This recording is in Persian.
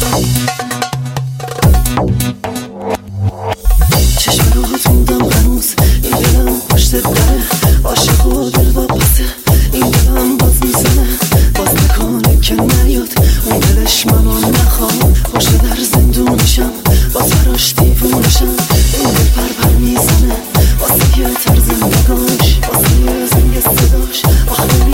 چشم راهت موندم هنوز، این دلم پشت دره، عاشق و دل واپسه، این دلم باز میزنه، باز نکنه که نیاد اون دلش منو نخوام، پشت در زندونشم، باز براش دیوونشم، این دل پر میزنه واسه یه طرز نگاش، واسه یه زنگ صداش، آخه